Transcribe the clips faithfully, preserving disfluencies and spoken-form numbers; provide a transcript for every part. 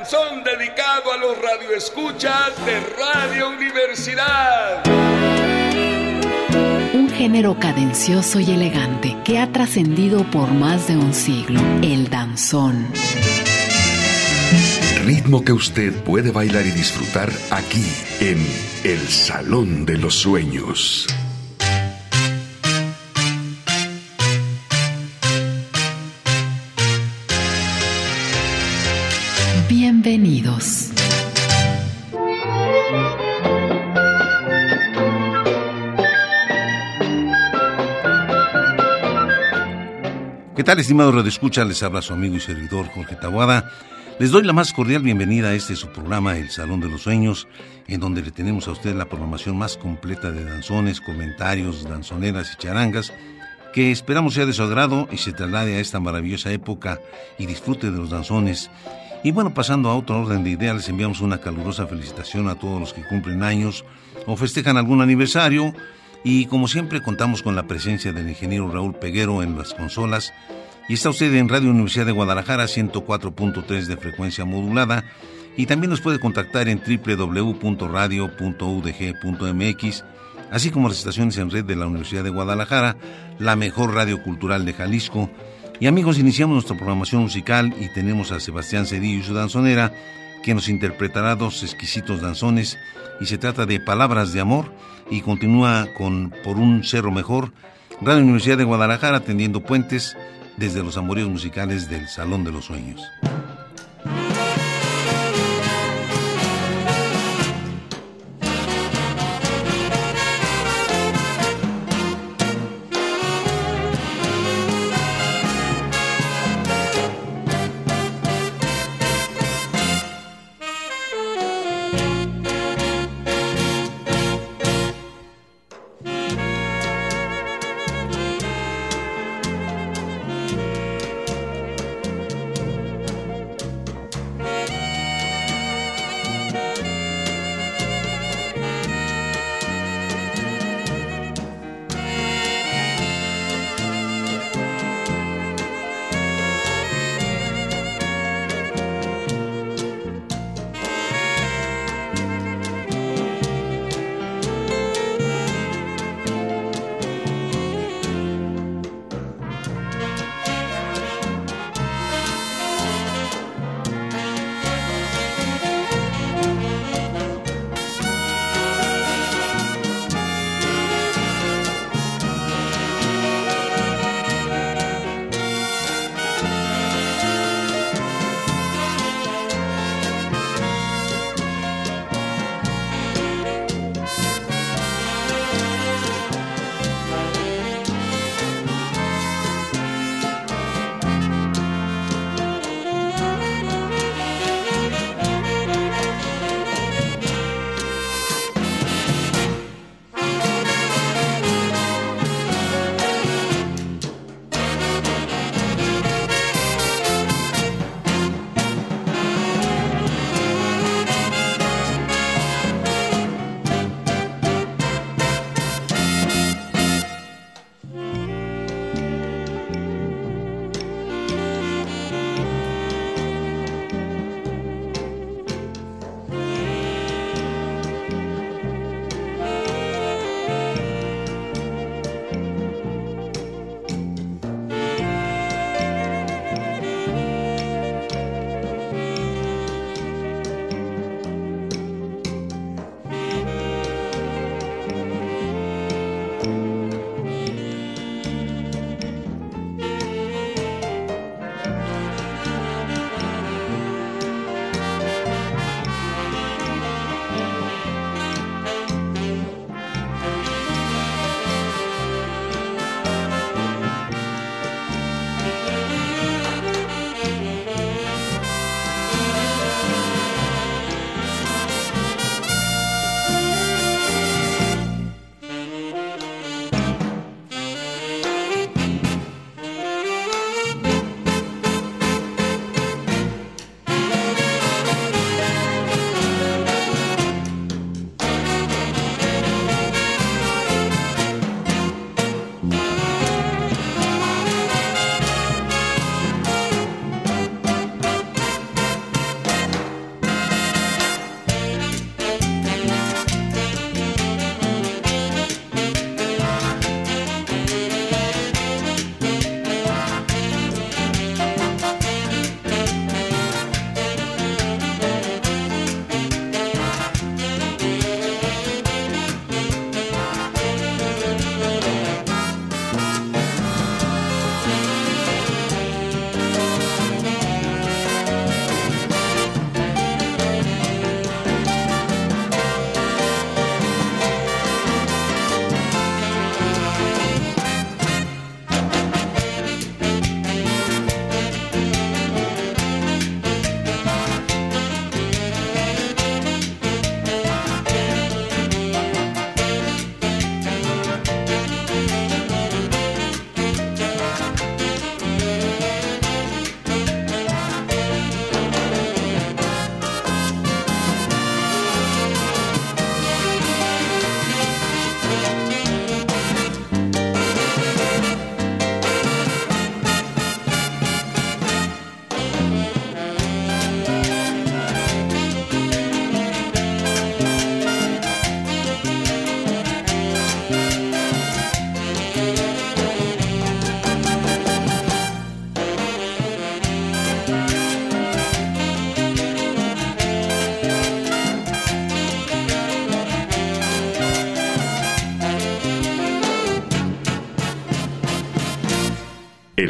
danzón dedicado a los radioescuchas de Radio Universidad. Un género cadencioso y elegante que ha trascendido por más de un siglo, el danzón. Ritmo que usted puede bailar y disfrutar aquí en El Salón de los Sueños. Bienvenidos. ¿Qué tal, estimados radioescuchas? Les habla su amigo y servidor Jorge Taboada. Les doy la más cordial bienvenida a este su programa, El Salón de los Sueños, en donde le tenemos a usted la programación más completa de danzones, comentarios, danzoneras y charangas, que esperamos sea de su agrado y se traslade a esta maravillosa época y disfrute de los danzones. Y bueno, pasando a otro orden de ideas, les enviamos una calurosa felicitación a todos los que cumplen años o festejan algún aniversario. Y como siempre contamos con la presencia del ingeniero Raúl Peguero en las consolas. Y está usted en Radio Universidad de Guadalajara, ciento cuatro punto tres de frecuencia modulada. Y también nos puede contactar en doble u doble u doble u punto radio punto u d g punto m x, así como las estaciones en red de la Universidad de Guadalajara, la mejor radio cultural de Jalisco. Y amigos, iniciamos nuestra programación musical y tenemos a Sebastián Cedillo y su danzonera, que nos interpretará dos exquisitos danzones, y se trata de Palabras de Amor, y continúa con Por un Cerro Mejor. Radio Universidad de Guadalajara, tendiendo puentes desde los amoríos musicales del Salón de los Sueños.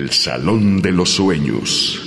El Salón de los Sueños.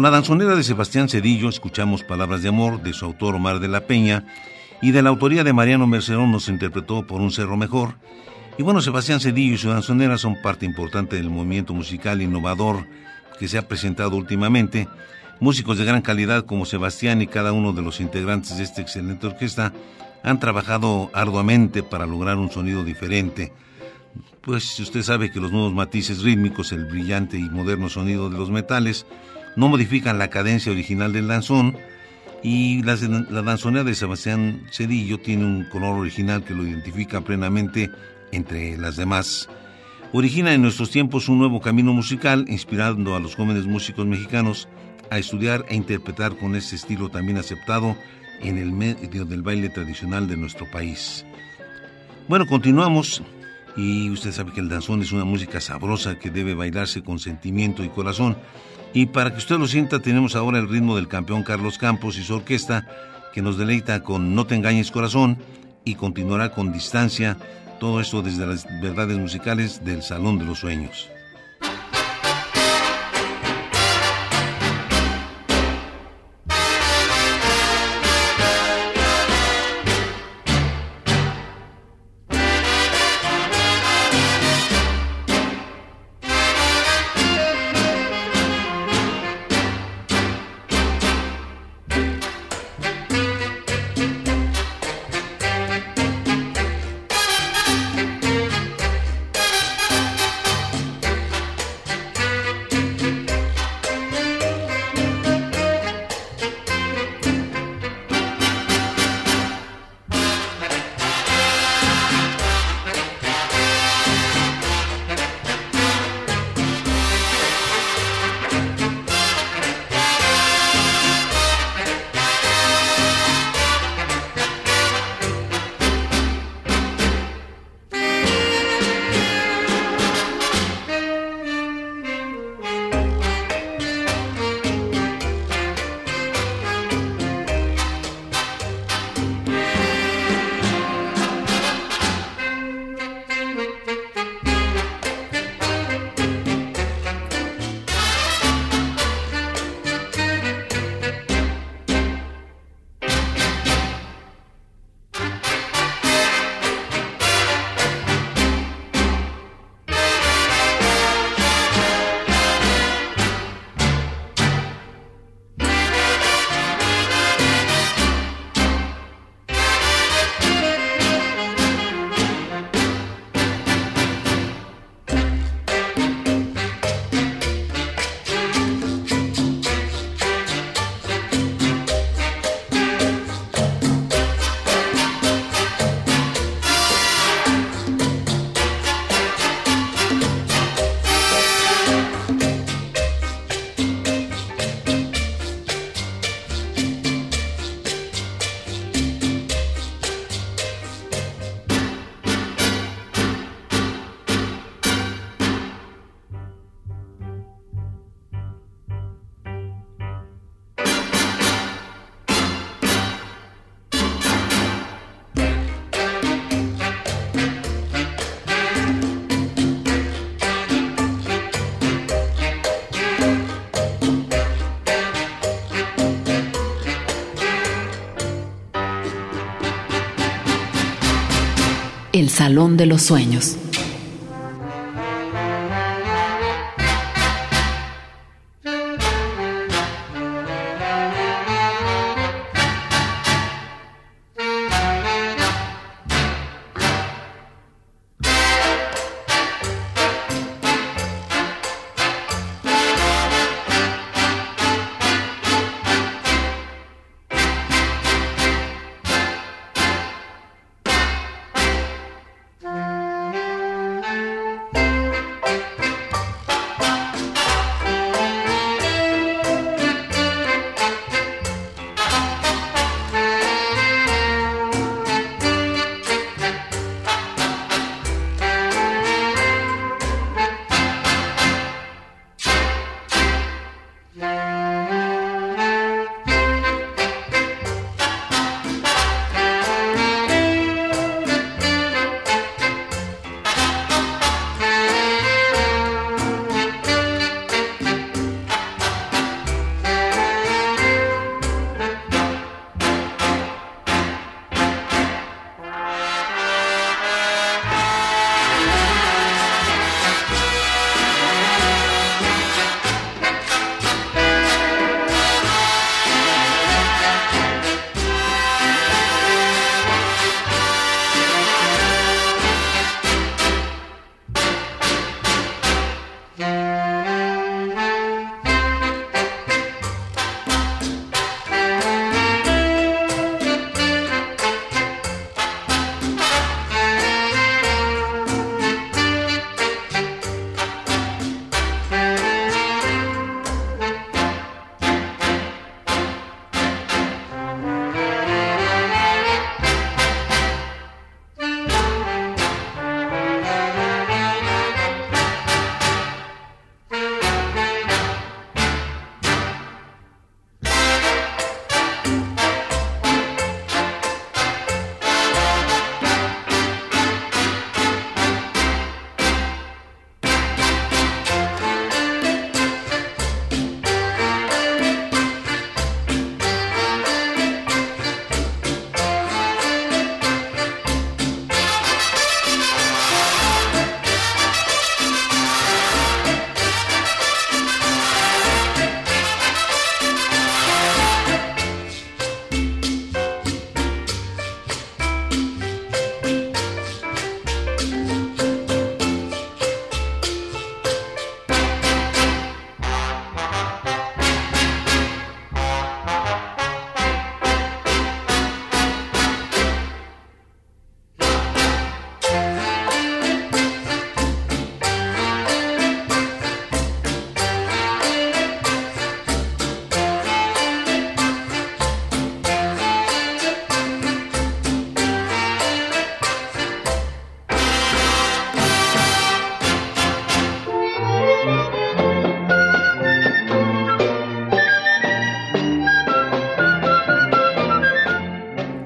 Con la danzonera de Sebastián Zedillo escuchamos Palabras de Amor, de su autor Omar de la Peña, y de la autoría de Mariano Mercerón nos interpretó Por un cerro mejor. Y bueno, Sebastián Zedillo y su danzonera son parte importante del movimiento musical innovador que se ha presentado últimamente. Músicos de gran calidad como Sebastián y cada uno de los integrantes de esta excelente orquesta han trabajado arduamente para lograr un sonido diferente. Pues usted sabe que los nuevos matices rítmicos, el brillante y moderno sonido de los metales, no modifican la cadencia original del danzón, y la, la danzonera de Sebastián Zedillo tiene un color original que lo identifica plenamente entre las demás. Origina en nuestros tiempos un nuevo camino musical, inspirando a los jóvenes músicos mexicanos a estudiar e interpretar con este estilo también aceptado en el medio del baile tradicional de nuestro país. Bueno, continuamos, y usted sabe que el danzón es una música sabrosa que debe bailarse con sentimiento y corazón, y para que usted lo sienta tenemos ahora el ritmo del campeón Carlos Campos y su orquesta, que nos deleita con No te engañes corazón, y continuará con Distancia, todo esto desde las verdades musicales del Salón de los Sueños. El Salón de los Sueños.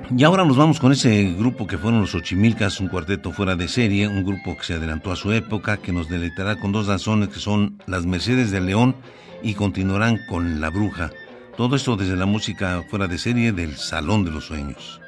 Y ahora nos vamos con ese grupo que fueron los Xochimilcas, un cuarteto fuera de serie, un grupo que se adelantó a su época, que nos deleitará con dos danzones que son Las Mercedes del León y continuarán con La Bruja. Todo esto desde la música fuera de serie del Salón de los Sueños.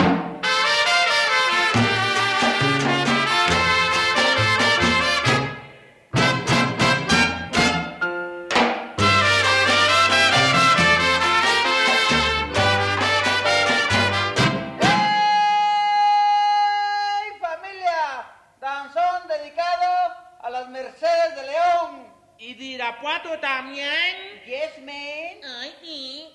Irapuato también. Yes, man. Ay, sí.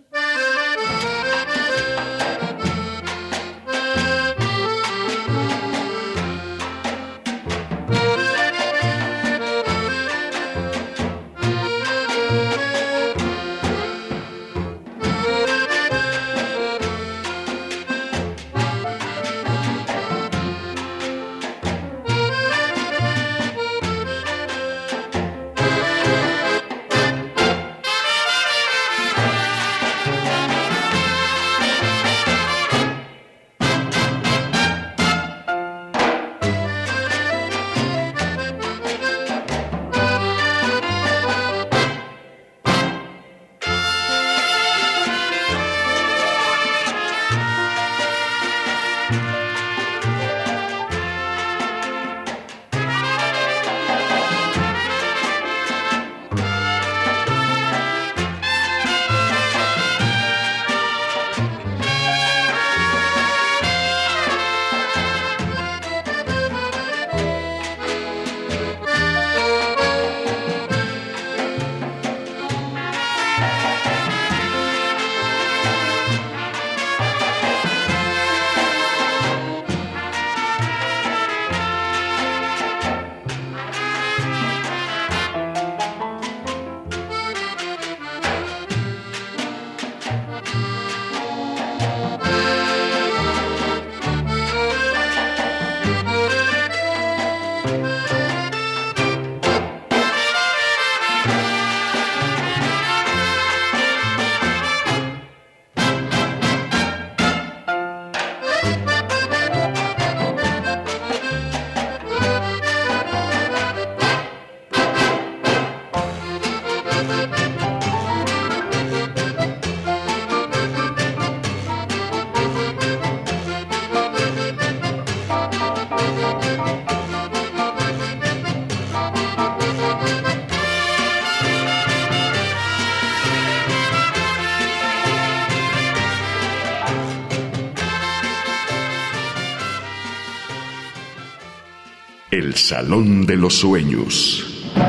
El Salón de los Sueños.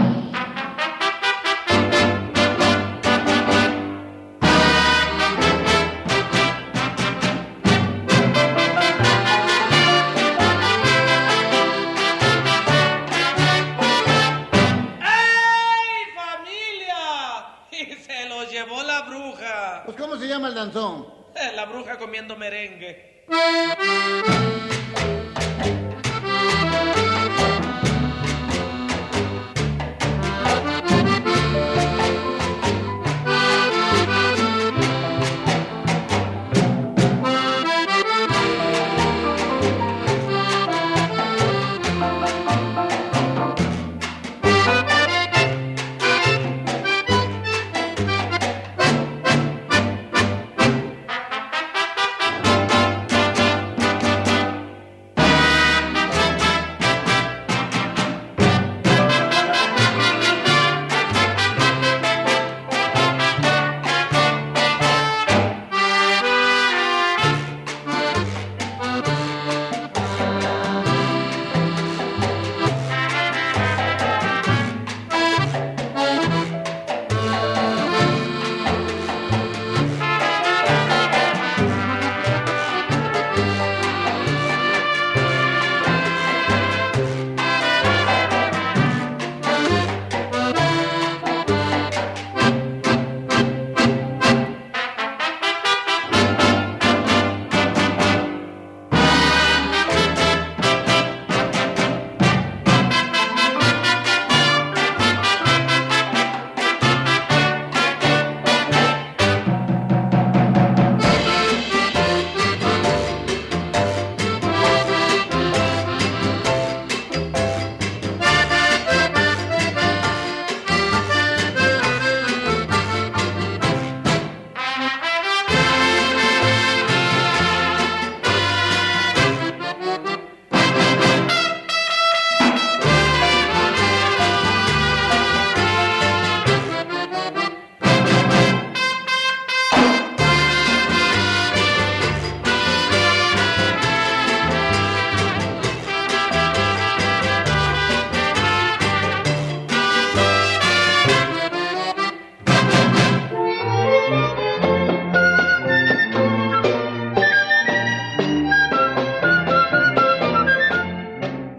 Pues, ¿cómo se llama el danzón? La bruja comiendo merengue.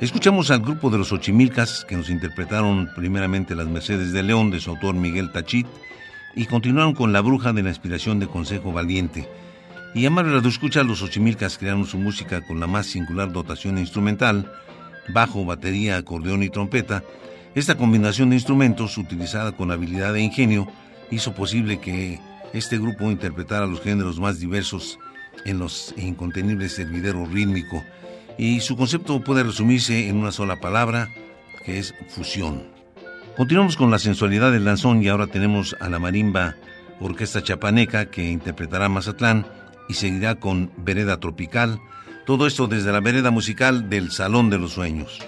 Escuchamos al grupo de los Xochimilcas, que nos interpretaron primeramente Las Mercedes de León, de su autor Miguel Tachit, y continuaron con La Bruja, de la inspiración de Consejo Valiente. Y amables radioescuchas, los Xochimilcas crearon su música con la más singular dotación instrumental, bajo, batería, acordeón y trompeta. Esta combinación de instrumentos, utilizada con habilidad e ingenio, hizo posible que este grupo interpretara los géneros más diversos en los incontenibles hervidero rítmico, y su concepto puede resumirse en una sola palabra, que es fusión. Continuamos con la sensualidad del danzón y ahora tenemos a la marimba Orquesta Chapaneca, que interpretará Mazatlán, y seguirá con Vereda Tropical. Todo esto desde la vereda musical del Salón de los Sueños.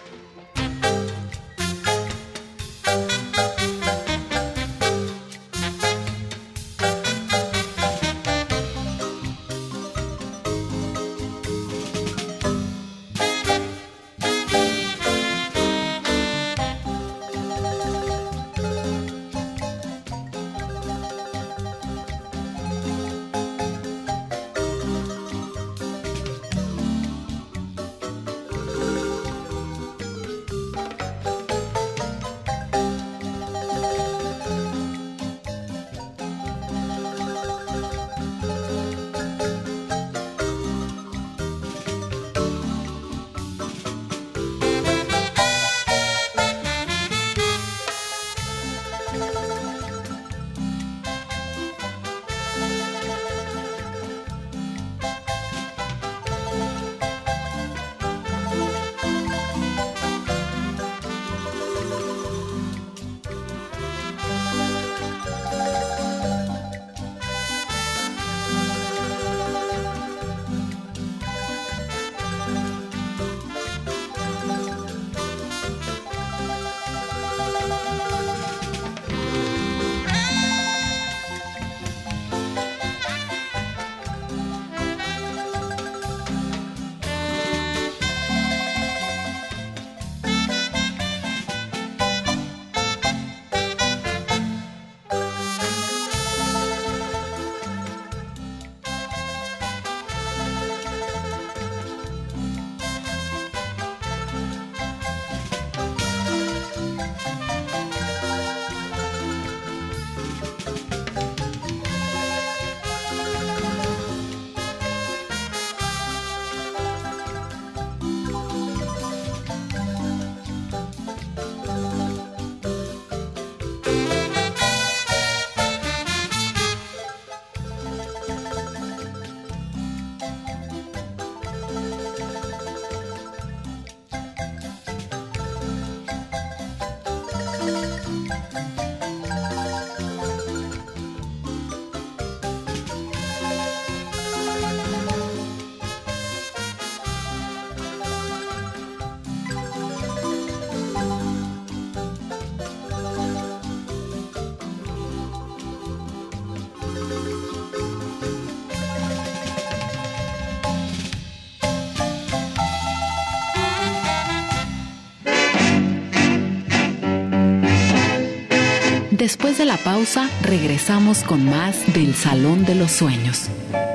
Después de la pausa, regresamos con más del Salón de los Sueños.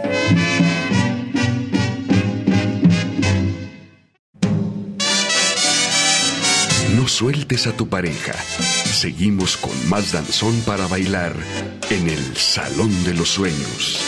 No sueltes a tu pareja. Seguimos con más danzón para bailar en el Salón de los Sueños.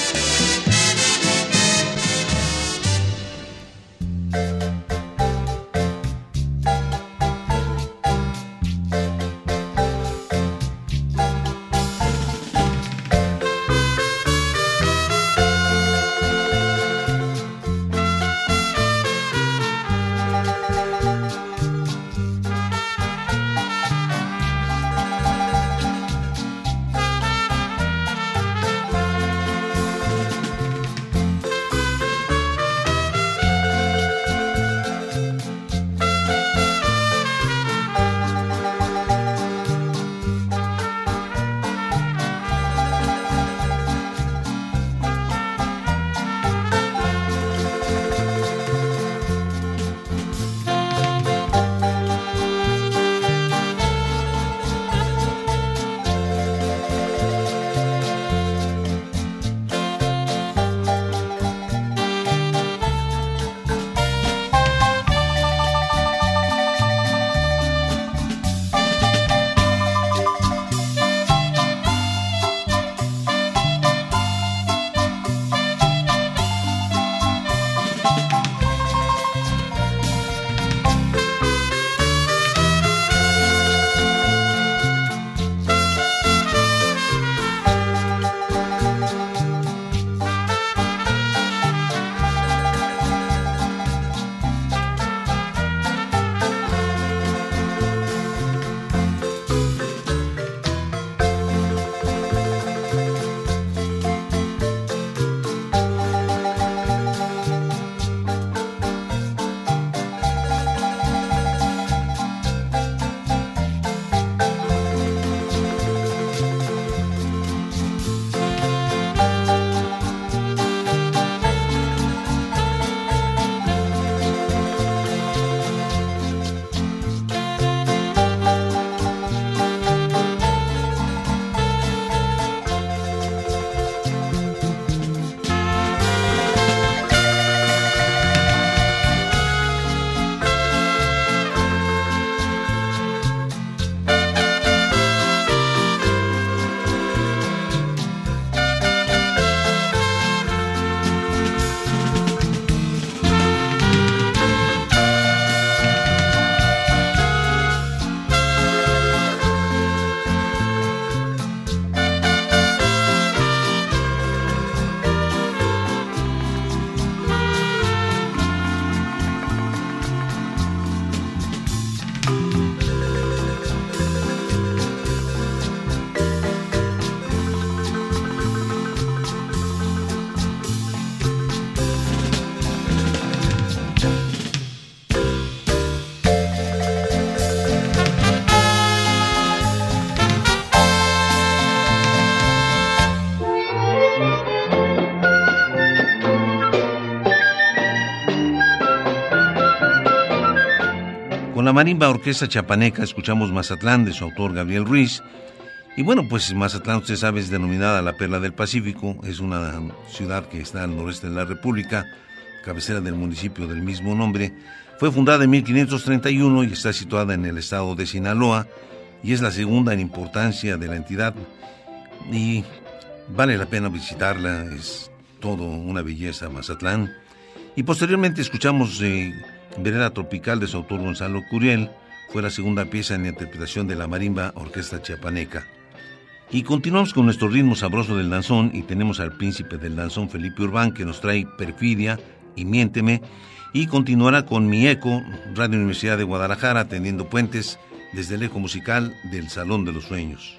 Con la marimba Orquesta Chiapaneca escuchamos Mazatlán, de su autor Gabriel Ruiz. Y bueno, pues Mazatlán, usted sabe, es denominada la Perla del Pacífico. Es una ciudad que está al noreste de la República, cabecera del municipio del mismo nombre. Fue fundada en mil quinientos treinta y uno y está situada en el estado de Sinaloa, y es la segunda en importancia de la entidad. Y vale la pena visitarla, es todo una belleza Mazatlán. Y posteriormente escuchamos eh, Vereda Tropical, de su autor Gonzalo Curiel. Fue la segunda pieza en la interpretación de la marimba Orquesta Chiapaneca. Y continuamos con nuestro ritmo sabroso del danzón, y tenemos al príncipe del danzón, Felipe Urbán, que nos trae Perfidia y Miénteme, y continuará con Mi Eco, Radio Universidad de Guadalajara, tendiendo puentes desde el eco musical del Salón de los Sueños.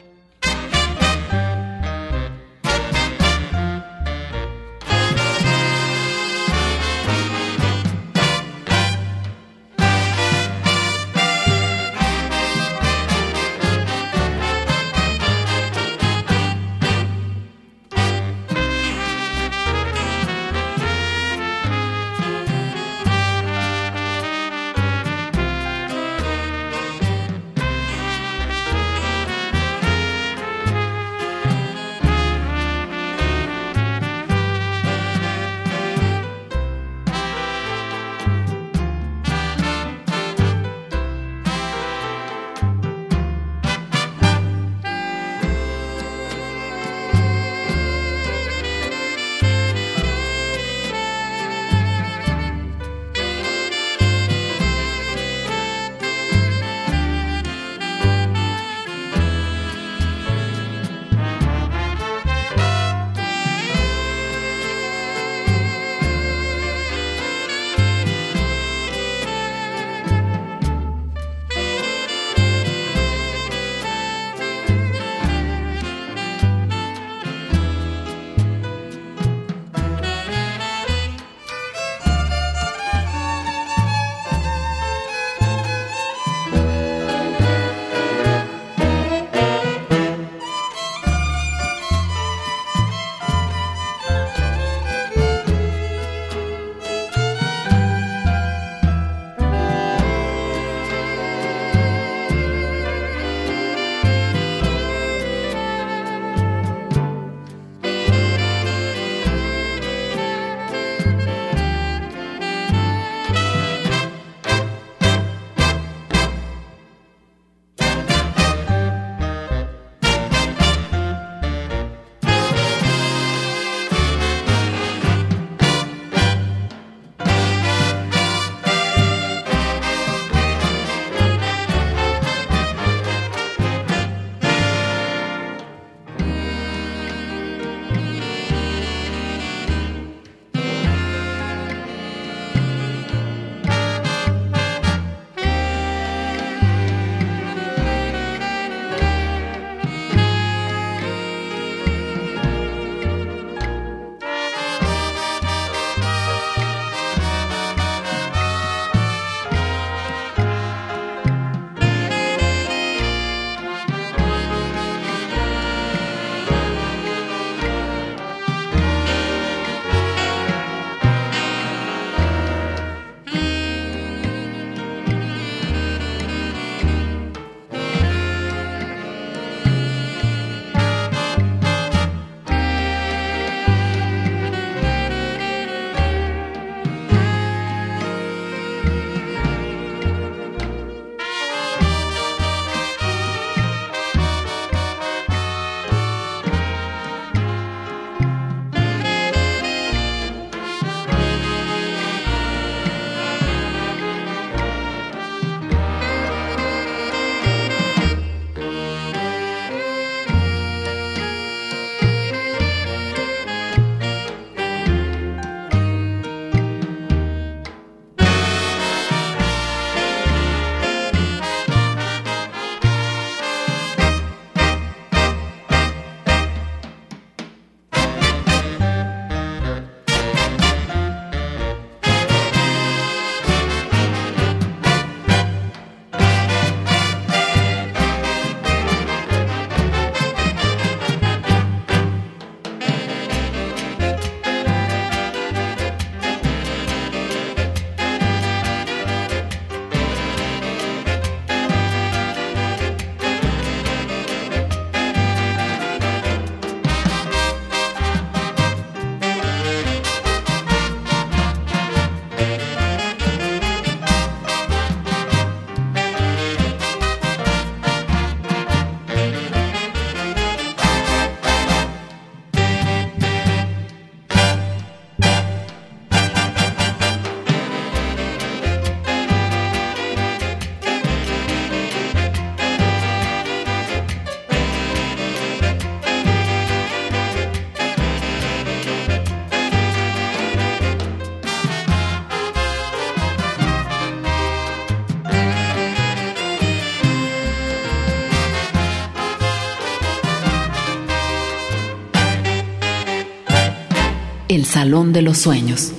Thank El Salón de los Sueños.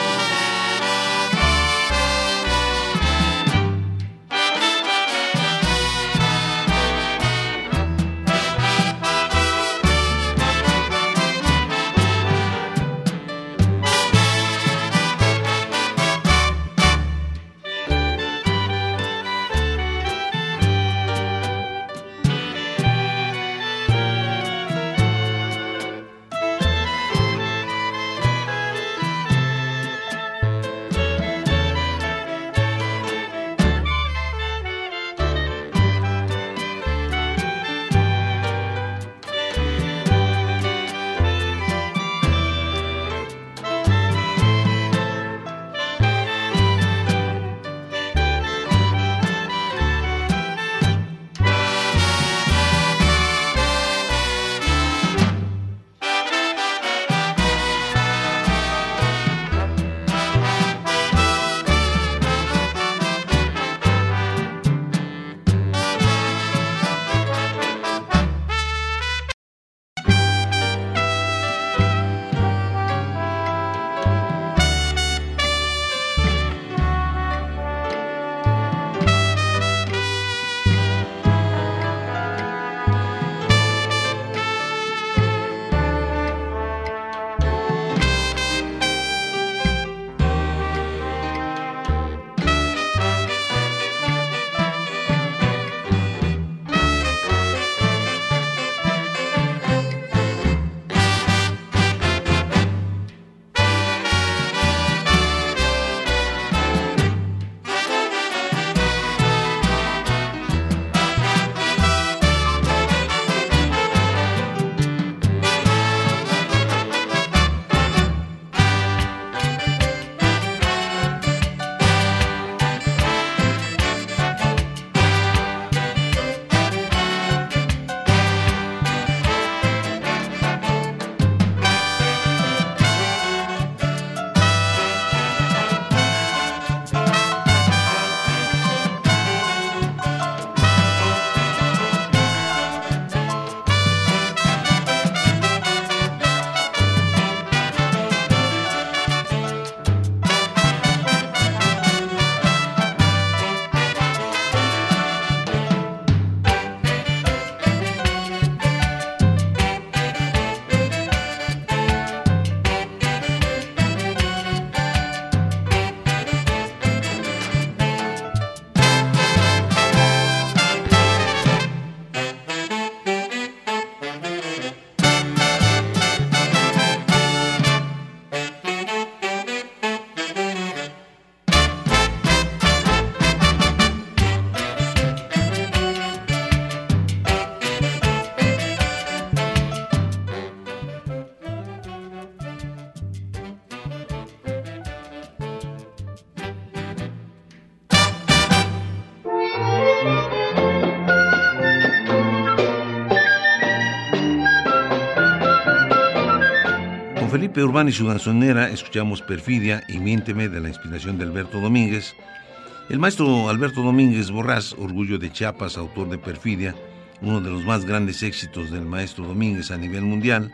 Felipe Urbán y su danzonera escuchamos Perfidia y Miénteme, de la inspiración de Alberto Domínguez. El maestro Alberto Domínguez Borrás, orgullo de Chiapas, autor de Perfidia, uno de los más grandes éxitos del maestro Domínguez a nivel mundial,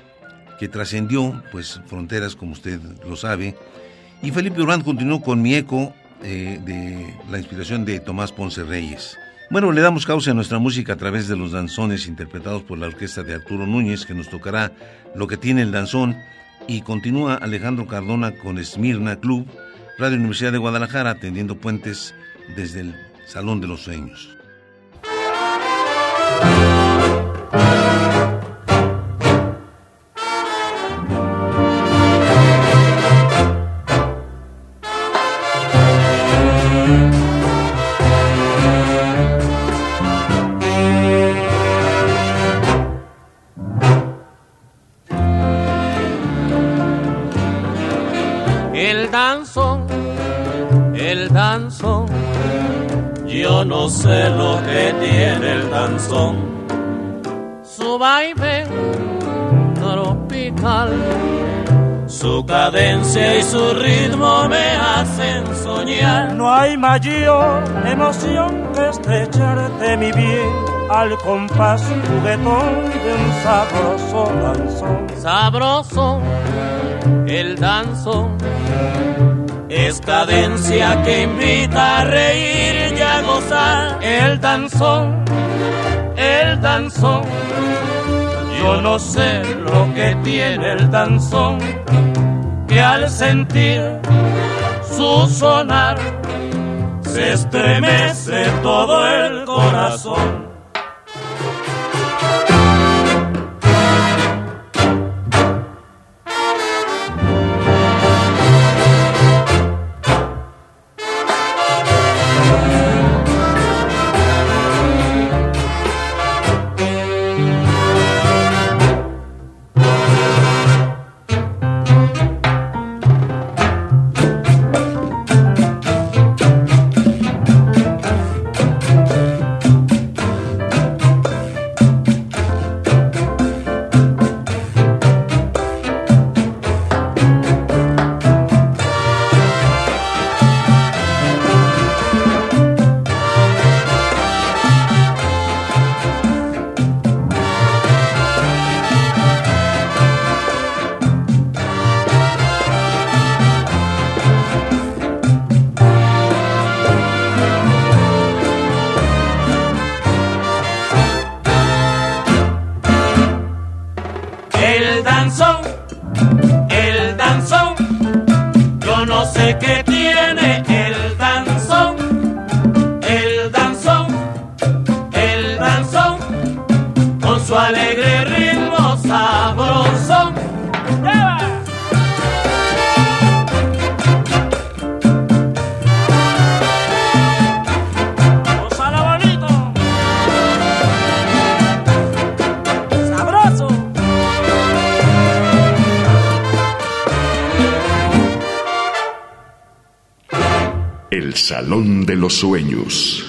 que trascendió pues fronteras, como usted lo sabe. Y Felipe Urbán continuó con Mi Eco, eh, de la inspiración de Tomás Ponce Reyes. Bueno, le damos causa a nuestra música a través de los danzones interpretados por la orquesta de Arturo Núñez, que nos tocará Lo que tiene el danzón, y continúa Alejandro Cardona con Esmirna Club, Radio Universidad de Guadalajara, tendiendo puentes desde el Salón de los Sueños. El danzón, el danzón, yo no sé lo que tiene el danzón. Su vaivén tropical, su cadencia y su ritmo me hacen soñar. No hay mayor emoción que estrecharte, mi bien, al compás juguetón de un sabroso danzón. Sabroso el danzón. Es cadencia que invita a reír y a gozar. El danzón, el danzón. Yo no sé lo que tiene el danzón, que al sentir su sonar se estremece todo el corazón. El Salón de los Sueños.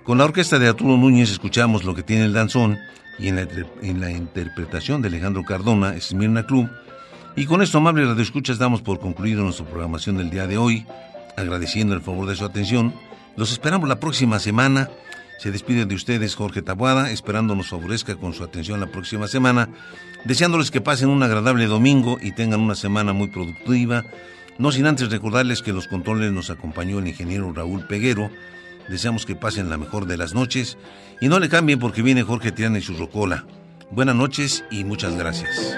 Con la orquesta de Arturo Núñez escuchamos Lo que tiene el danzón, y en la, en la interpretación de Alejandro Cardona, Esmirna Club. Y con esto, amables radioescuchas, damos por concluido nuestra programación del día de hoy, agradeciendo el favor de su atención. Los esperamos la próxima semana. Se despide de ustedes Jorge Taboada, esperando nos favorezca con su atención la próxima semana, deseándoles que pasen un agradable domingo y tengan una semana muy productiva. No sin antes recordarles que los controles nos acompañó el ingeniero Raúl Peguero. Deseamos que pasen la mejor de las noches y no le cambien porque viene Jorge Triana y su rocola. Buenas noches y muchas gracias.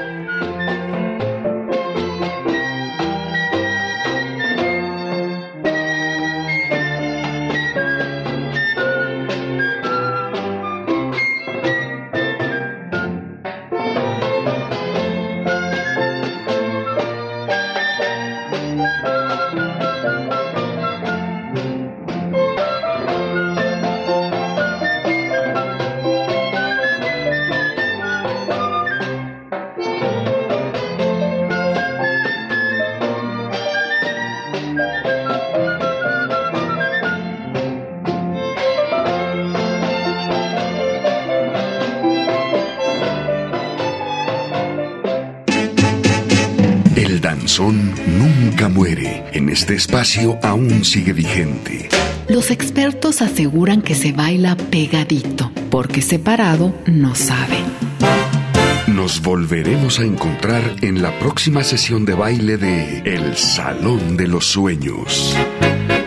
El danzón nunca muere. En este espacio aún sigue vigente. Los expertos aseguran que se baila pegadito, porque separado no sabe. Nos volveremos a encontrar en la próxima sesión de baile de El Salón de los Sueños.